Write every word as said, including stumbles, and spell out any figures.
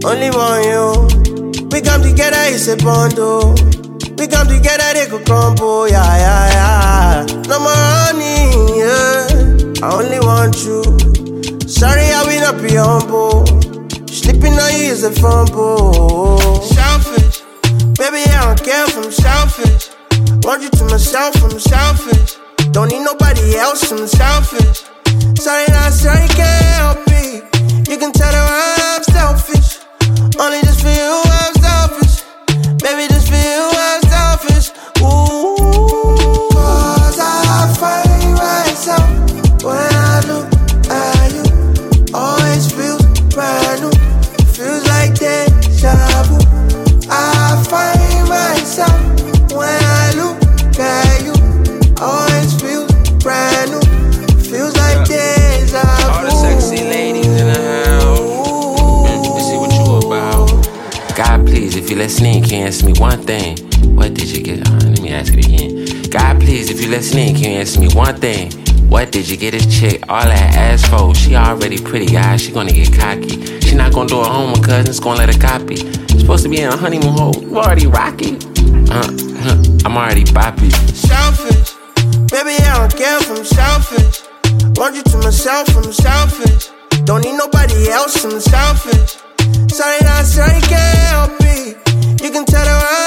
only want you. We come together, it's a bundle. We come together, they could crumble, yeah, yeah, yeah. No more honey, yeah. I only want you. Sorry, I will not be humble. Sleeping on you is a fumble. Selfish, baby, I don't care if I'm selfish. Want you to myself, I'm selfish. Don't need nobody else, I'm selfish. Sorry, not sorry, can't help it. You can tell that I'm selfish. Only just for you, I'm selfish. Baby, just for you, I'm selfish. Ooh, cause I find myself when I look at you. Always feels brand new. Feels like deja vu. I find myself when I look at you. Always feels brand new. Feels like deja vu. All the sexy ladies in the house. Mm, let's see what you about. God, please, if you're listening, can you answer me one thing? What did you get? Uh, let me ask it again. God, please, if you're listening, can you answer me one thing? What did you get this chick all that ass for? She already pretty, guys. She gonna get cocky. She not gonna do her homework, cause it's gonna let her copy. Supposed to be in a honeymoon hole. You already rocky. Uh, I'm already boppy. Selfish, baby, I don't care if I'm selfish. Want you to myself, I'm selfish. Don't need nobody else, I'm selfish. Sorry, not sorry, can't help it. You can tell that